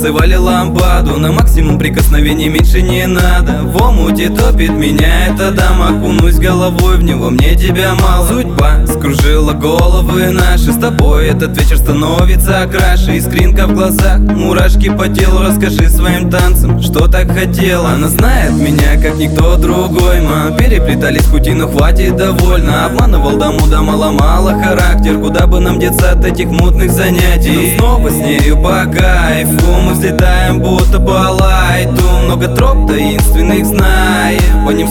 танцевали ламбаду. На максимум прикосновений меньше не надо. В омуте топит меня эта дама. Окунусь головой в него, мне тебя мало. Судьба скружила головы наши. С тобой этот вечер становится краше. Искринка в глазах, мурашки по телу. Расскажи своим танцам, что так хотела. Она знает меня, как никто другой. Мы переплетались пути, но хватит, довольно. Обманывал даму, ломала характер. Куда бы нам деться от этих мутных занятий? Но снова с нею по кайфу мы взлетаем, будто по лайту. Много троп таинственных знаем, по ним